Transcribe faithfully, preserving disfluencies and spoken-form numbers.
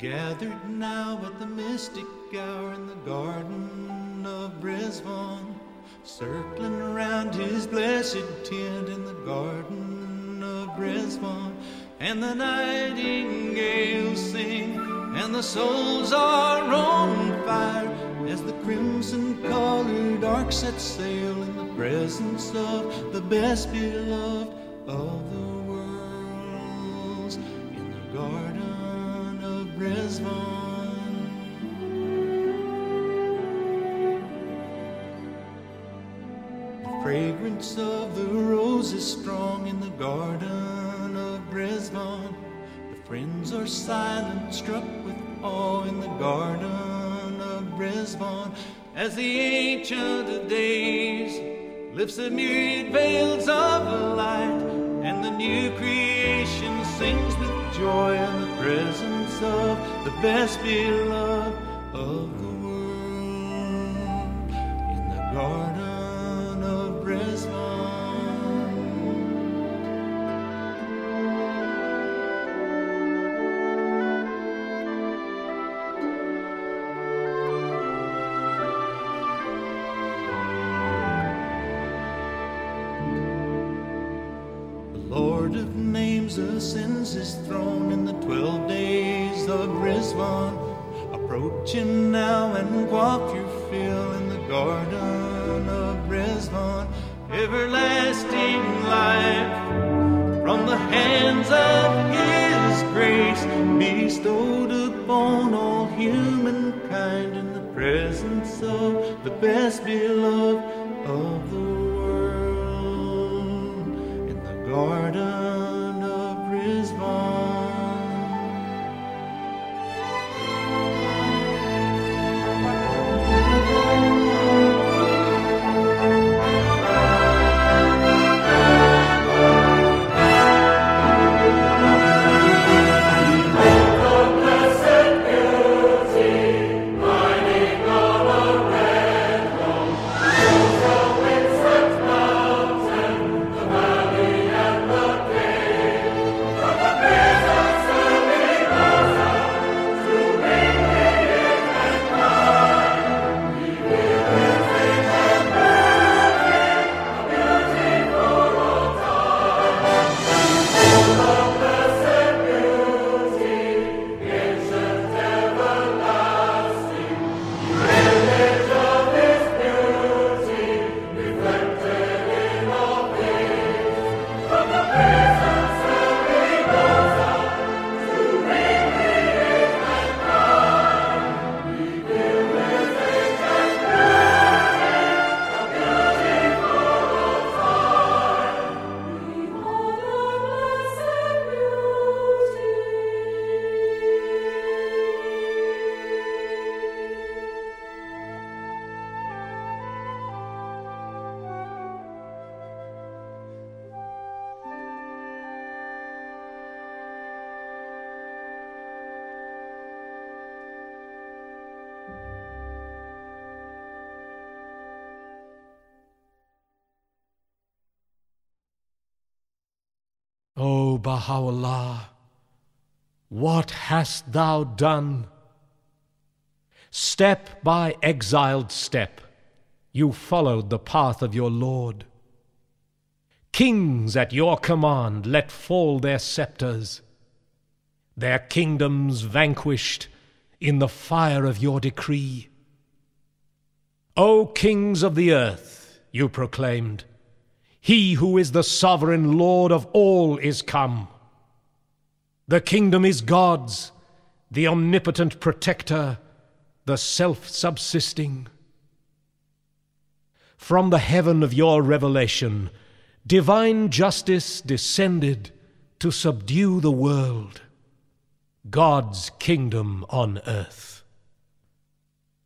Gathered now at the mystic hour in the garden of Brisbane, circling around his blessed tent in the garden of Brisbane. And the nightingales sing, and the souls are on fire, as the crimson-colored ark sets sail in the presence of the best beloved of the worlds in the garden of Brisbane. The fragrance of the rose is strong in the garden of Brisbane. The friends are silent, struck with awe in the garden of Brisbane, as the Ancient of Days lifts the myriad veils of light, and the new creation sings with joy in the presence of the best beloved of the world in the garden of Brisbane. Lord of names ascends his throne in the twelve days of Brisbane. Approach him now and quaff your fill in the garden of Brisbane. Everlasting life from the hands of his grace, bestowed upon all humankind in the presence of the best beloved of the world in the garden of Brisbane. O Baha'u'llah, what hast thou done? Step by exiled step, you followed the path of your Lord. Kings at your command let fall their scepters, their kingdoms vanquished in the fire of your decree. O kings of the earth, you proclaimed, he who is the sovereign Lord of all is come. The kingdom is God's, the omnipotent protector, the self-subsisting. From the heaven of your revelation, divine justice descended to subdue the world, God's kingdom on earth.